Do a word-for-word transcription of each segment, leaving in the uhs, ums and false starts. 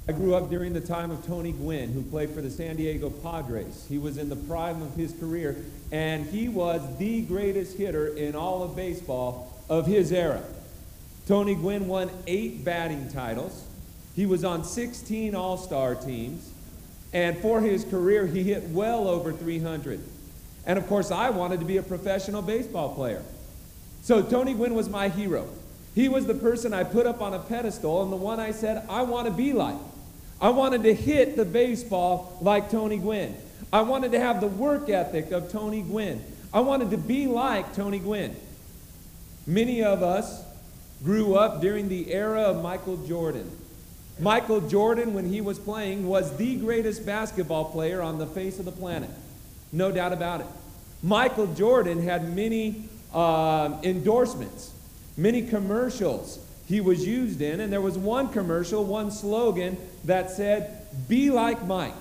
I grew up during the time of Tony Gwynn, who played for the San Diego Padres. He was in the prime of his career, and he was the greatest hitter in all of baseball of his era. Tony Gwynn won eight batting titles. He was on sixteen all-star teams, and for his career, he hit well over three hundred. And of course, I wanted to be a professional baseball player. So Tony Gwynn was my hero. He was the person I put up on a pedestal and the one I said, I want to be like. I wanted to hit the baseball like Tony Gwynn. I wanted to have the work ethic of Tony Gwynn. I wanted to be like Tony Gwynn. Many of us grew up during the era of Michael Jordan. Michael Jordan, when he was playing, was the greatest basketball player on the face of the planet. No doubt about it. Michael Jordan had many uh, endorsements, many commercials he was used in, and there was one commercial, one slogan that said, "Be like Mike."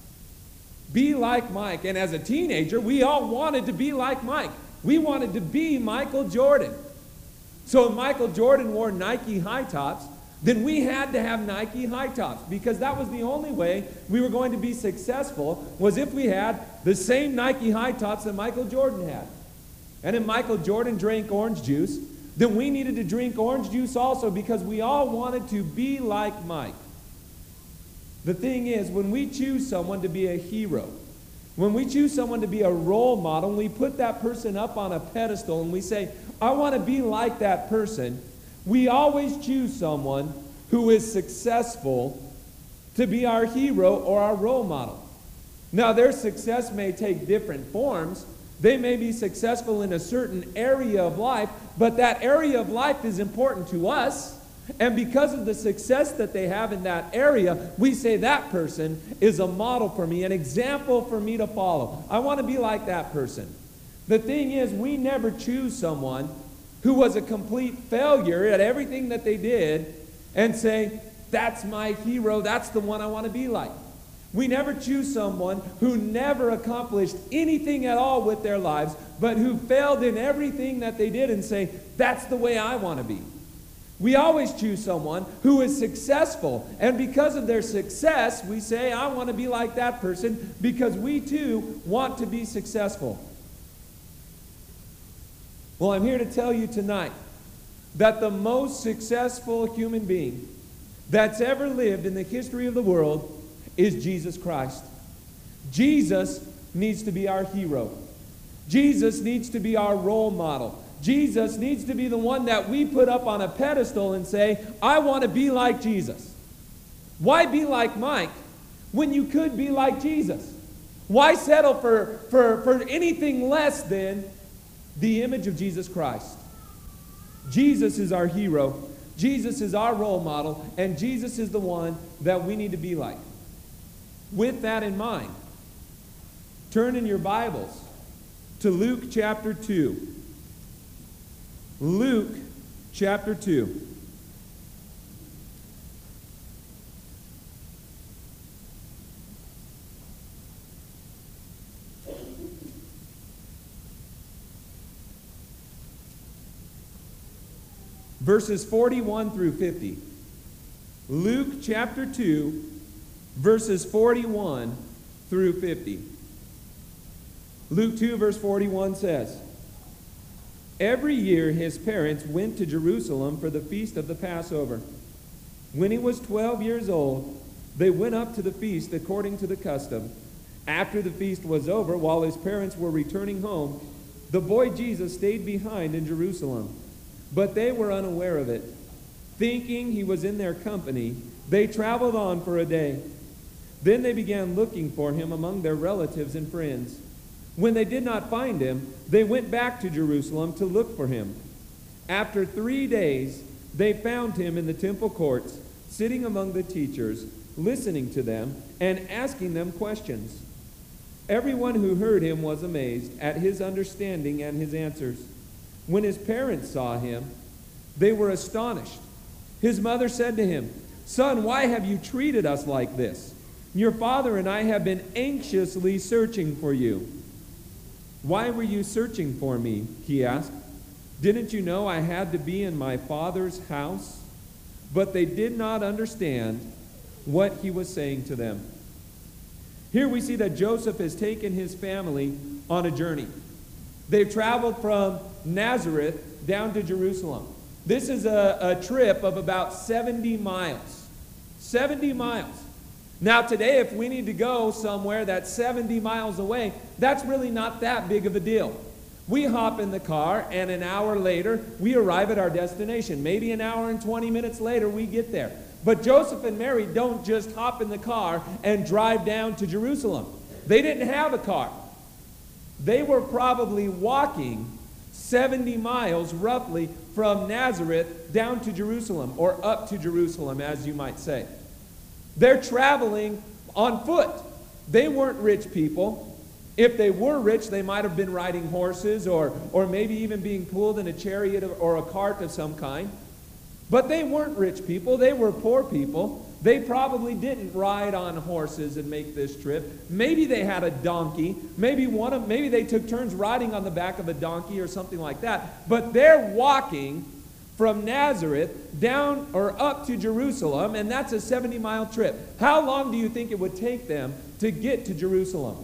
Be like Mike. And as a teenager, we all wanted to be like Mike. We wanted to be Michael Jordan. So if Michael Jordan wore Nike high tops, then we had to have Nike high tops, because that was the only way we were going to be successful, was if we had the same Nike high tops that Michael Jordan had. And if Michael Jordan drank orange juice, then we needed to drink orange juice also, because we all wanted to be like Mike. The thing is, when we choose someone to be a hero, when we choose someone to be a role model, and we put that person up on a pedestal and we say, I want to be like that person, we always choose someone who is successful to be our hero or our role model. Now, their success may take different forms. They may be successful in a certain area of life, but that area of life is important to us. And because of the success that they have in that area, we say that person is a model for me, an example for me to follow. I want to be like that person. The thing is, we never choose someone who was a complete failure at everything that they did and say, that's my hero, that's the one I want to be like. We never choose someone who never accomplished anything at all with their lives, but who failed in everything that they did and say, that's the way I want to be. We always choose someone who is successful, and because of their success, we say, I want to be like that person, because we too want to be successful. Well, I'm here to tell you tonight that the most successful human being that's ever lived in the history of the world is Jesus Christ. Jesus needs to be our hero. Jesus needs to be our role model. Jesus needs to be the one that we put up on a pedestal and say, I want to be like Jesus. Why be like Mike when you could be like Jesus? Why settle for, for, for anything less than the image of Jesus Christ? Jesus is our hero. Jesus is our role model, and Jesus is the one that we need to be like. With that in mind, turn in your Bibles to Luke chapter two. Luke chapter two. Verses forty-one through fifty. Luke chapter two, verses forty-one through fifty. Luke two, verse forty-one says, every year his parents went to Jerusalem for the feast of the Passover. When he was twelve years old, they went up to the feast according to the custom. After the feast was over, while his parents were returning home, the boy Jesus stayed behind in Jerusalem. But they were unaware of it. Thinking he was in their company, they traveled on for a day. Then they began looking for him among their relatives and friends. When they did not find him, they went back to Jerusalem to look for him. After three days, they found him in the temple courts, sitting among the teachers, listening to them and asking them questions. Everyone who heard him was amazed at his understanding and his answers. When his parents saw him, they were astonished. His mother said to him, Son, why have you treated us like this? Your father and I have been anxiously searching for you. Why were you searching for me? He asked. Didn't you know I had to be in my father's house? But they did not understand what he was saying to them. Here we see that Joseph has taken his family on a journey. They've traveled from Nazareth down to Jerusalem. This is a, a trip of about seventy miles. seventy miles. Now today, if we need to go somewhere that's seventy miles away, that's really not that big of a deal. We hop in the car, and an hour later, we arrive at our destination. Maybe an hour and twenty minutes later, we get there. But Joseph and Mary don't just hop in the car and drive down to Jerusalem. They didn't have a car. They were probably walking seventy miles, roughly, from Nazareth down to Jerusalem, or up to Jerusalem, as you might say. They're traveling on foot. They weren't rich people. If they were rich, they might have been riding horses, or, or maybe even being pulled in a chariot or a cart of some kind. But they weren't rich people. They were poor people. They probably didn't ride on horses and make this trip. Maybe they had a donkey. Maybe one of maybe they took turns riding on the back of a donkey or something like that. But they're walking from Nazareth down or up to Jerusalem, and that's a seventy mile trip. How long do you think it would take them to get to Jerusalem?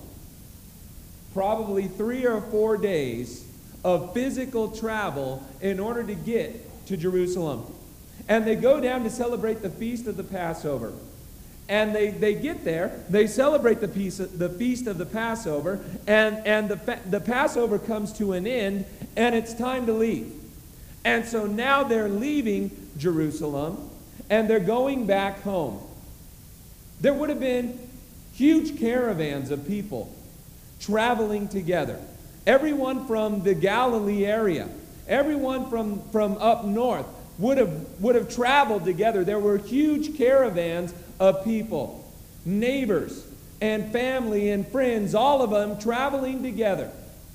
Probably three or four days of physical travel in order to get to Jerusalem. And they go down to celebrate the feast of the Passover. And they, they get there, they celebrate the, feast, the feast of the Passover, and, and the, the Passover comes to an end, and it's time to leave. And so now they're leaving Jerusalem, and they're going back home. There would have been huge caravans of people traveling together. Everyone from the Galilee area, everyone from, from up north would have, would have traveled together. There were huge caravans of people, neighbors and family and friends, all of them traveling together.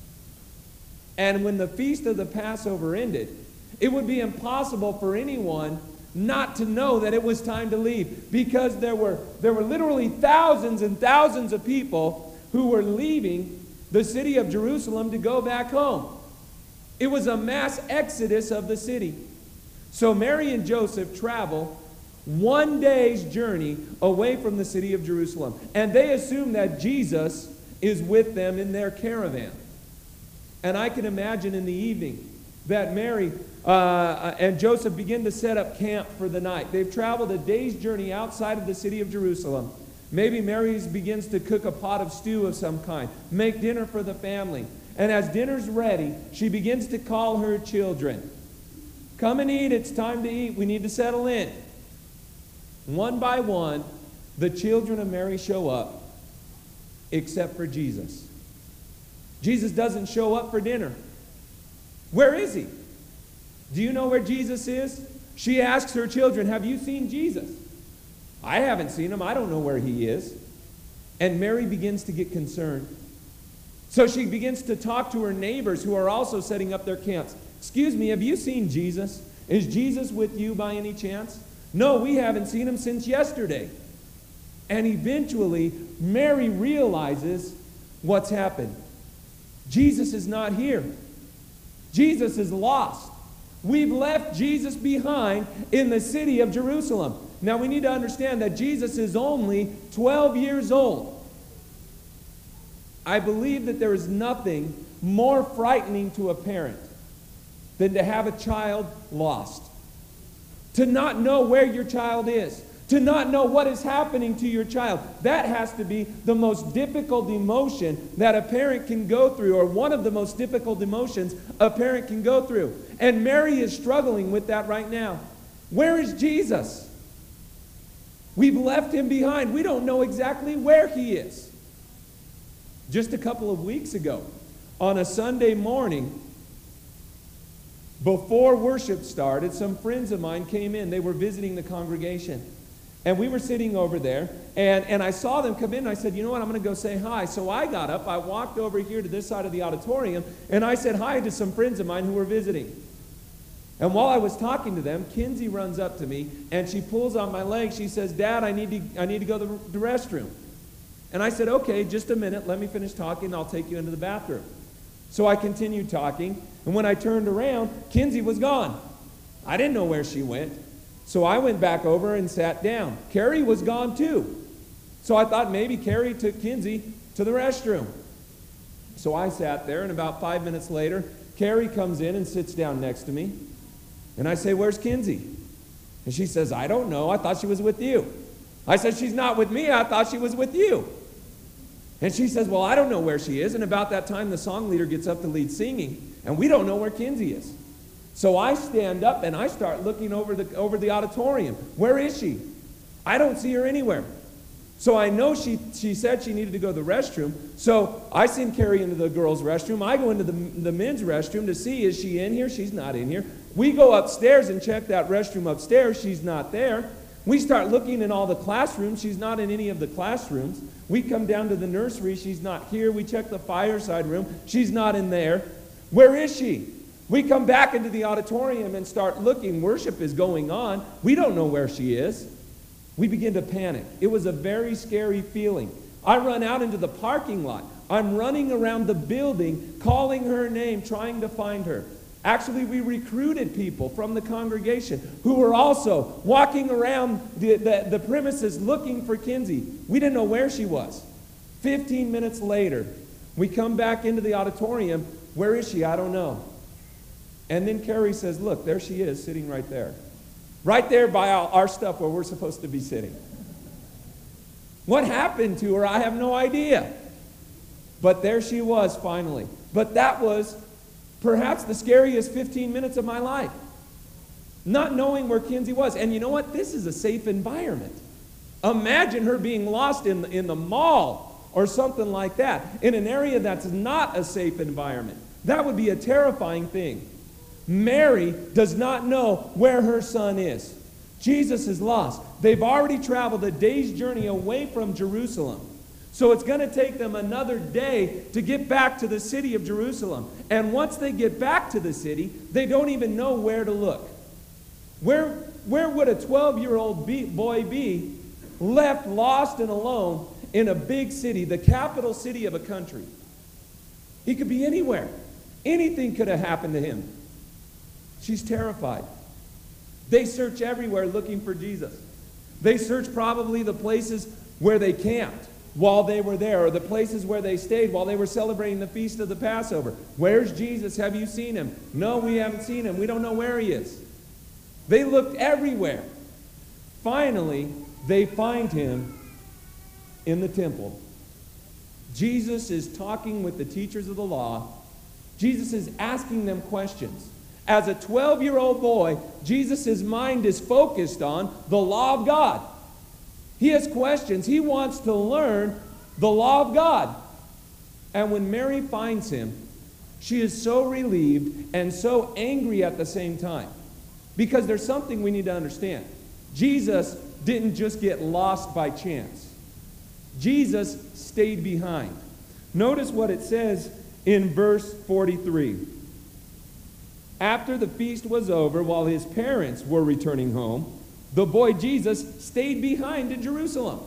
And when the feast of the Passover ended, it would be impossible for anyone not to know that it was time to leave, because there were, there were literally thousands and thousands of people who were leaving the city of Jerusalem to go back home. It was a mass exodus of the city. So Mary and Joseph travel one day's journey away from the city of Jerusalem. And they assume that Jesus is with them in their caravan. And I can imagine in the evening that Mary uh, and Joseph begin to set up camp for the night. They've traveled a day's journey outside of the city of Jerusalem. Maybe Mary begins to cook a pot of stew of some kind, make dinner for the family. And as dinner's ready, she begins to call her children. Come and eat, it's time to eat, we need to settle in. One by one, the children of Mary show up, except for Jesus. Jesus doesn't show up for dinner. Where is he? Do you know where Jesus is? She asks her children, have you seen Jesus? I haven't seen him, I don't know where he is. And Mary begins to get concerned. So she begins to talk to her neighbors who are also setting up their camps. Excuse me, have you seen Jesus? Is Jesus with you by any chance? No, we haven't seen him since yesterday. And eventually, Mary realizes what's happened. Jesus is not here. Jesus is lost. We've left Jesus behind in the city of Jerusalem. Now we need to understand that Jesus is only twelve years old. I believe that there is nothing more frightening to a parent than to have a child lost. To not know where your child is. To not know what is happening to your child. That has to be the most difficult emotion that a parent can go through, or one of the most difficult emotions a parent can go through. And Mary is struggling with that right now. Where is Jesus? We've left him behind. We don't know exactly where he is. Just a couple of weeks ago, on a Sunday morning, before worship started, some friends of mine came in. They were visiting the congregation. And we were sitting over there, and, and I saw them come in, and I said, you know what, I'm going to go say hi. So I got up, I walked over here to this side of the auditorium, and I said hi to some friends of mine who were visiting. And while I was talking to them, Kinsey runs up to me, and she pulls on my leg. She says, Dad, I need to, I need to go to the restroom. And I said, okay, just a minute, let me finish talking, and I'll take you into the bathroom. So I continued talking, and when I turned around, Kinsey was gone. I didn't know where she went. So I went back over and sat down. Carrie was gone too. So I thought maybe Carrie took Kinsey to the restroom. So I sat there, and about five minutes later, Carrie comes in and sits down next to me. And I say, "Where's Kinsey?" And she says, "I don't know. I thought she was with you." I said, "She's not with me. I thought she was with you." And she says, "Well, I don't know where she is." And about that time, the song leader gets up to lead singing, and we don't know where Kinsey is. So I stand up, and I start looking over the, over the auditorium. Where is she? I don't see her anywhere. So I know she, she said she needed to go to the restroom. So I send Carrie into the girls' restroom. I go into the, the men's restroom to see, is she in here? She's not in here. We go upstairs and check that restroom upstairs. She's not there. We start looking in all the classrooms. She's not in any of the classrooms. We come down to the nursery. She's not here. We check the fireside room. She's not in there. Where is she? We come back into the auditorium and start looking. Worship is going on. We don't know where she is. We begin to panic. It was a very scary feeling. I run out into the parking lot. I'm running around the building, calling her name, trying to find her. Actually, we recruited people from the congregation who were also walking around the, the, the premises looking for Kinsey. We didn't know where she was. Fifteen minutes later, we come back into the auditorium. Where is she? I don't know. And then Carrie says, "Look, there she is, sitting right there. Right there by our, our stuff where we're supposed to be sitting." What happened to her, I have no idea. But there she was finally. But that was perhaps the scariest fifteen minutes of my life. Not knowing where Kinsey was. And you know what? This is a safe environment. Imagine her being lost in, in the mall or something like that, in an area that's not a safe environment. That would be a terrifying thing. Mary does not know where her son is. Jesus is lost. They've already traveled a day's journey away from Jerusalem. So it's going to take them another day to get back to the city of Jerusalem. And once they get back to the city, they don't even know where to look. Where, where would a twelve-year-old be, boy be left lost and alone in a big city, the capital city of a country? He could be anywhere. Anything could have happened to him. She's terrified. They search everywhere looking for Jesus. They search probably the places where they camped while they were there, or the places where they stayed while they were celebrating the feast of the Passover. Where's Jesus? Have you seen him? No, we haven't seen him. We don't know where he is. They looked everywhere. Finally, they find him in the temple. Jesus is talking with the teachers of the law. Jesus is asking them questions. As a twelve-year-old boy, Jesus' mind is focused on the law of God. He has questions. He wants to learn the law of God. And when Mary finds him, she is so relieved and so angry at the same time. Because there's something we need to understand. Jesus didn't just get lost by chance. Jesus stayed behind. Notice what it says in verse forty-three. After the feast was over, while his parents were returning home, the boy Jesus stayed behind in Jerusalem.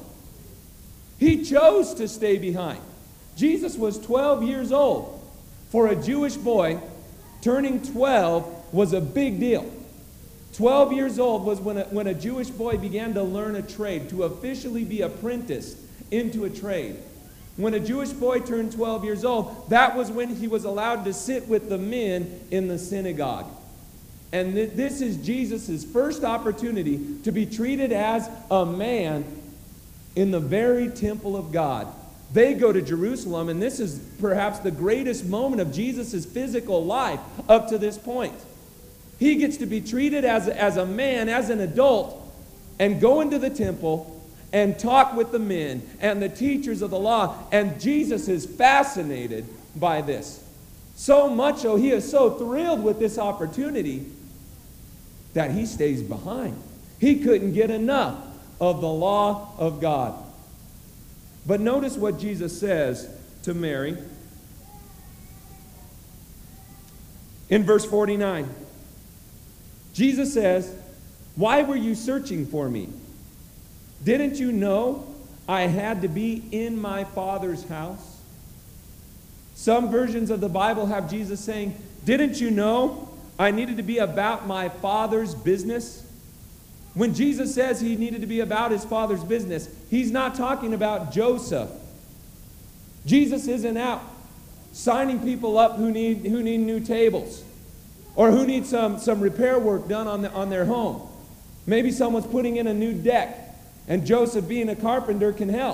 He chose to stay behind. Jesus was twelve years old. For a Jewish boy, turning twelve was a big deal. twelve years old was when a, when a Jewish boy began to learn a trade, to officially be apprenticed into a trade. When a Jewish boy turned twelve years old, that was when he was allowed to sit with the men in the synagogue. And th- this is Jesus' first opportunity to be treated as a man in the very temple of God. They go to Jerusalem, and this is perhaps the greatest moment of Jesus' physical life up to this point. He gets to be treated as, as a man, as an adult, and go into the temple and talk with the men and the teachers of the law. And Jesus is fascinated by this. So much so, he is so thrilled with this opportunity that he stays behind. He couldn't get enough of the law of God. But notice what Jesus says to Mary. In verse forty-nine, Jesus says, "Why were you searching for me? Didn't you know I had to be in my Father's house?" Some versions of the Bible have Jesus saying, "Didn't you know I needed to be about my Father's business?" When Jesus says he needed to be about his Father's business, he's not talking about Joseph. Jesus isn't out signing people up who need, who need new tables or who need some, some repair work done on, the, on their home. Maybe someone's putting in a new deck, and Joseph, being a carpenter, can help.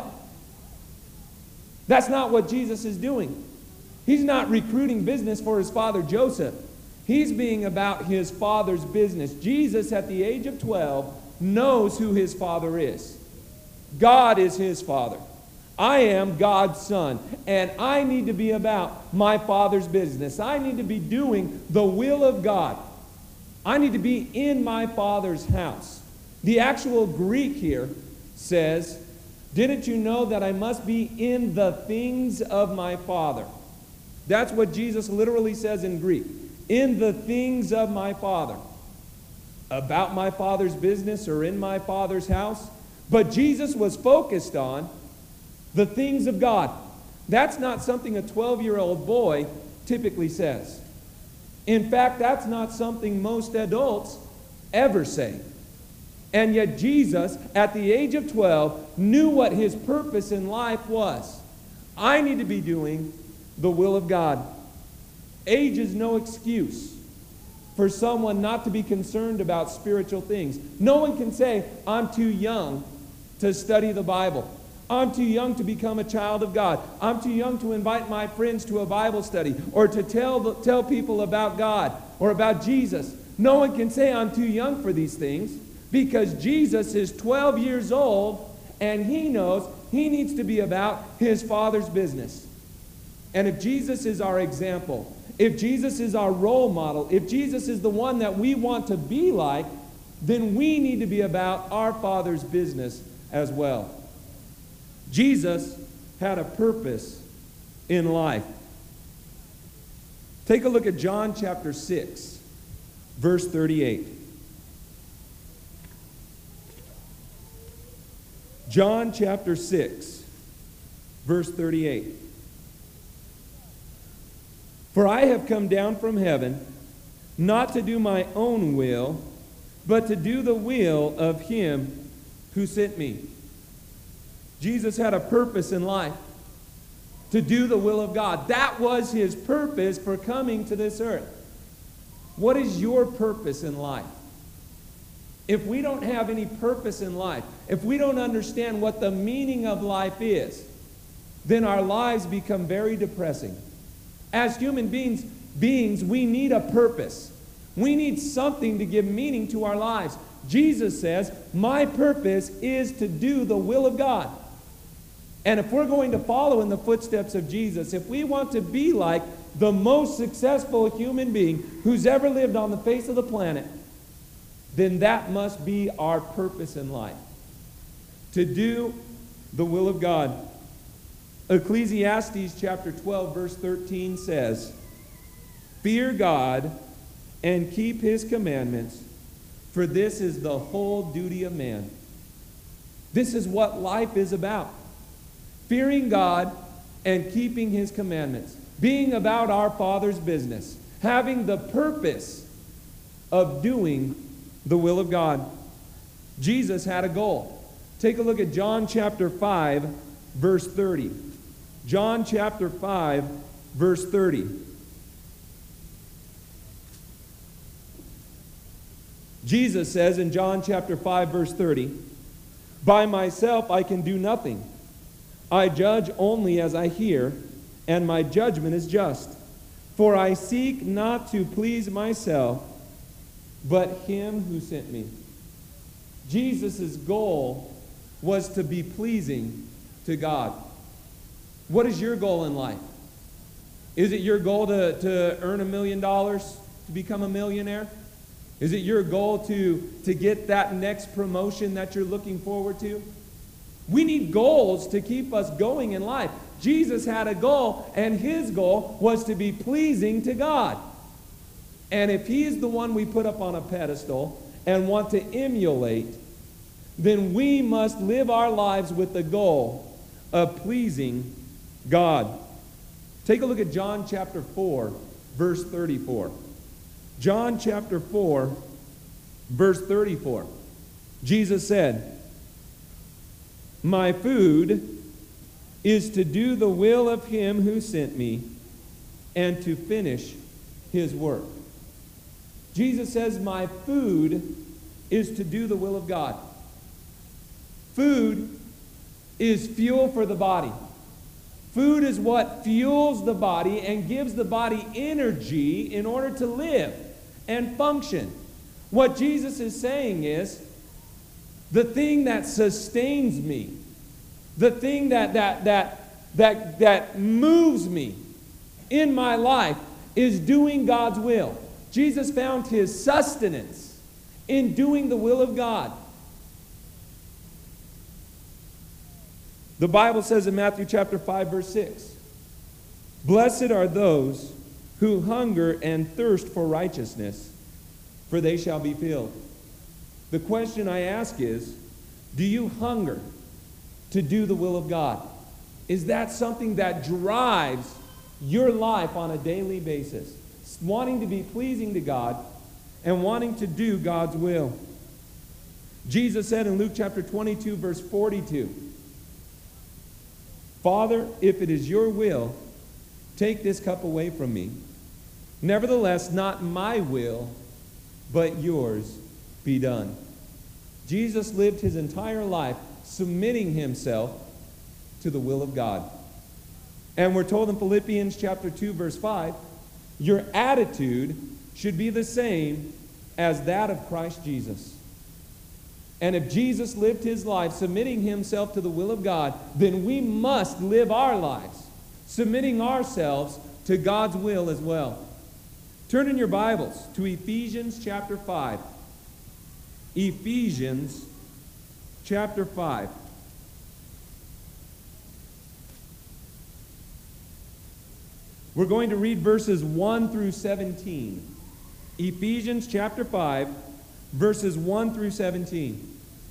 That's not what Jesus is doing. He's not recruiting business for his father Joseph. He's being about his Father's business. Jesus, at the age of twelve, knows who his Father is. God is his Father. I am God's son, and I need to be about my Father's business. I need to be doing the will of God. I need to be in my Father's house. The actual Greek here says, "Didn't you know that I must be in the things of my Father?" That's what Jesus literally says in Greek. In the things of my Father. About my Father's business or in my Father's house. But Jesus was focused on the things of God. That's not something a twelve-year-old boy typically says. In fact, that's not something most adults ever say. And yet Jesus, at the age of twelve, knew what his purpose in life was. I need to be doing the will of God. Age is no excuse for someone not to be concerned about spiritual things. No one can say, I'm too young to study the Bible. I'm too young to become a child of God. I'm too young to invite my friends to a Bible study or to tell, the, tell people about God or about Jesus. No one can say I'm too young for these things because Jesus is twelve years old and he knows he needs to be about his Father's business. And if Jesus is our example, if Jesus is our role model, if Jesus is the one that we want to be like, then we need to be about our Father's business as well. Jesus had a purpose in life. Take a look at John chapter six, verse thirty-eight. John chapter six, verse thirty-eight. For I have come down from heaven, not to do my own will, but to do the will of him who sent me. Jesus had a purpose in life, to do the will of God. That was his purpose for coming to this earth. What is your purpose in life? If we don't have any purpose in life, if we don't understand what the meaning of life is, then our lives become very depressing. As human beings, beings, we need a purpose. We need something to give meaning to our lives. Jesus says, my purpose is to do the will of God. And if we're going to follow in the footsteps of Jesus, if we want to be like the most successful human being who's ever lived on the face of the planet, then that must be our purpose in life. To do the will of God. Ecclesiastes chapter twelve, verse thirteen says, fear God and keep his commandments, for this is the whole duty of man. This is what life is about. Fearing God and keeping his commandments. Being about our Father's business. Having the purpose of doing the will of God. Jesus had a goal. Take a look at John chapter five, verse thirty. John chapter five, verse thirty. Jesus says in John chapter five, verse thirty, by myself I can do nothing. I judge only as I hear, and my judgment is just. For I seek not to please myself, but him who sent me. Jesus' goal was to be pleasing to God. What is your goal in life? Is it your goal to, to earn a million dollars, to become a millionaire? Is it your goal to, to get that next promotion that you're looking forward to? We need goals to keep us going in life. Jesus had a goal, and his goal was to be pleasing to God. And if he's the one we put up on a pedestal and want to emulate, then we must live our lives with the goal of pleasing God. Take a look at John chapter four, verse thirty-four. John chapter four, verse thirty-four. Jesus said, "My food is to do the will of him who sent me and to finish his work." Jesus says, my food is to do the will of God. Food is fuel for the body. Food is what fuels the body and gives the body energy in order to live and function. What Jesus is saying is, the thing that sustains me, the thing that that that that that moves me in my life is doing God's will. Jesus found his sustenance in doing the will of God. The Bible says in Matthew chapter five, verse six, "Blessed are those who hunger and thirst for righteousness, for they shall be filled." The question I ask is, do you hunger to do the will of God? Is that something that drives your life on a daily basis? Wanting to be pleasing to God and wanting to do God's will. Jesus said in Luke chapter twenty-two, verse forty-two, "Father, if it is your will, take this cup away from me. Nevertheless, not my will, but yours be done." Jesus lived his entire life submitting himself to the will of God. And we're told in Philippians chapter two, verse five, your attitude should be the same as that of Christ Jesus. And if Jesus lived his life submitting himself to the will of God, then we must live our lives submitting ourselves to God's will as well. Turn in your Bibles to Ephesians chapter five. Ephesians chapter five. We're going to read verses one through seventeen. Ephesians chapter five, verses one through seventeen.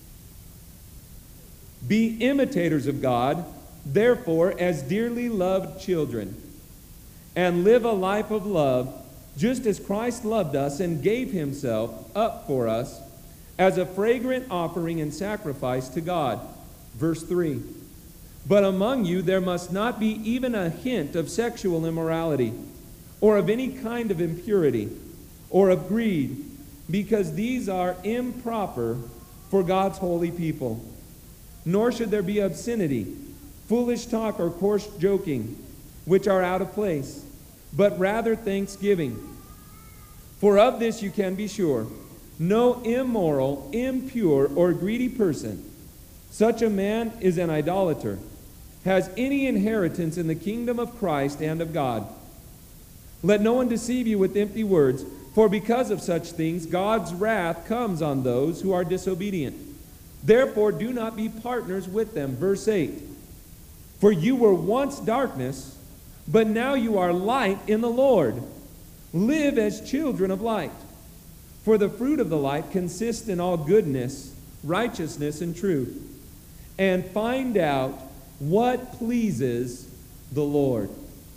"Be imitators of God, therefore, as dearly loved children, and live a life of love, just as Christ loved us and gave himself up for us as a fragrant offering and sacrifice to God." Verse three. "But among you there must not be even a hint of sexual immorality, or of any kind of impurity, or of greed, because these are improper for God's holy people. Nor should there be obscenity, foolish talk, or coarse joking, which are out of place, but rather thanksgiving. For of this you can be sure, no immoral, impure, or greedy person, such a man is an idolater, has any inheritance in the kingdom of Christ and of God. Let no one deceive you with empty words, for because of such things God's wrath comes on those who are disobedient. Therefore do not be partners with them." Verse eight. "For you were once darkness, but now you are light in the Lord. Live as children of light. For the fruit of the light consists in all goodness, righteousness, and truth. And find out what pleases the Lord.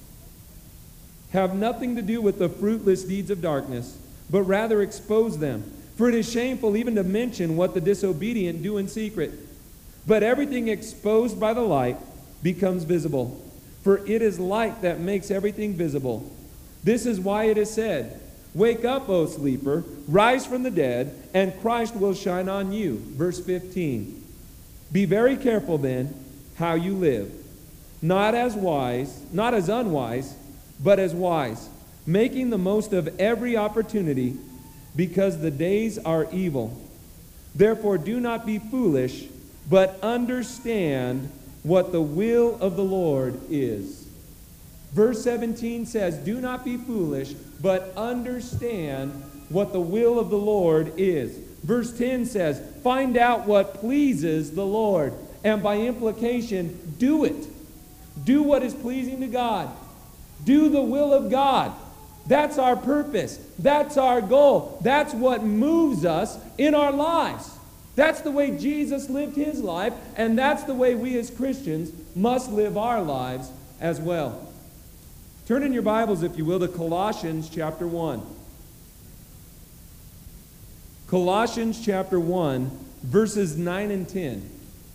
Have nothing to do with the fruitless deeds of darkness, but rather expose them. For it is shameful even to mention what the disobedient do in secret. But everything exposed by the light becomes visible. For it is light that makes everything visible. This is why it is said, 'Wake up, O sleeper, rise from the dead, and Christ will shine on you.'" Verse fifteen. "Be very careful then how you live, not as wise, not as unwise, but as wise, making the most of every opportunity, because the days are evil. Therefore do not be foolish, but understand what the will of the Lord is." Verse seventeen says, "Do not be foolish, but understand what the will of the Lord is." Verse ten says, "Find out what pleases the Lord." And by implication, do it. Do what is pleasing to God. Do the will of God. That's our purpose. That's our goal. That's what moves us in our lives. That's the way Jesus lived his life, and that's the way we as Christians must live our lives as well. Turn in your Bibles, if you will, to Colossians chapter one. Colossians chapter one, verses nine and ten.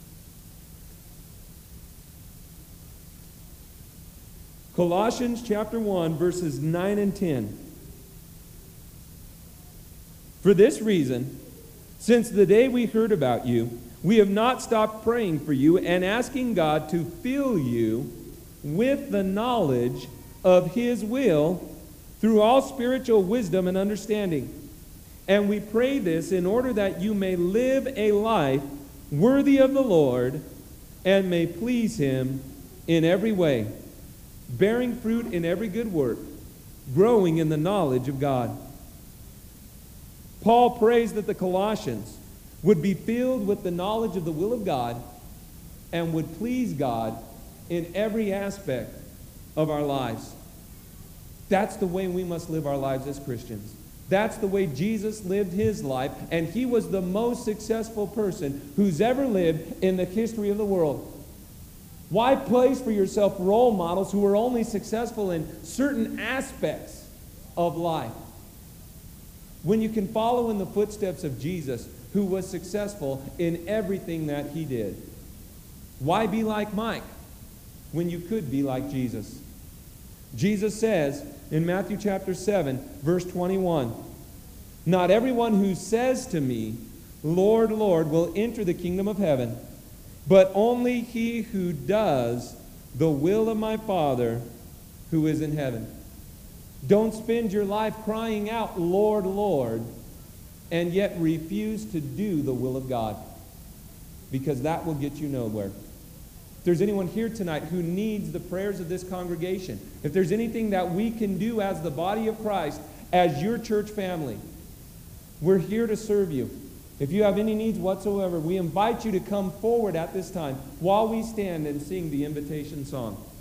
Colossians chapter one, verses nine and ten. For this reason, since the day we heard about you, we have not stopped praying for you and asking God to fill you with the knowledge of His will through all spiritual wisdom and understanding. And we pray this in order that you may live a life worthy of the Lord and may please Him in every way, bearing fruit in every good work, growing in the knowledge of God. Paul prays that the Colossians would be filled with the knowledge of the will of God and would please God in every aspect of our lives. That's the way we must live our lives as Christians. That's the way Jesus lived His life, and He was the most successful person who's ever lived in the history of the world. Why place for yourself role models who are only successful in certain aspects of life when you can follow in the footsteps of Jesus, who was successful in everything that He did? Why be like Mike when you could be like Jesus? Jesus says in Matthew chapter seven, verse twenty-one, "Not everyone who says to me, 'Lord, Lord,' will enter the kingdom of heaven, but only he who does the will of my Father who is in heaven." Don't spend your life crying out, "Lord, Lord," and yet refuse to do the will of God, because that will get you nowhere. If there's anyone here tonight who needs the prayers of this congregation, if there's anything that we can do as the body of Christ, as your church family, we're here to serve you. If you have any needs whatsoever, we invite you to come forward at this time while we stand and sing the invitation song.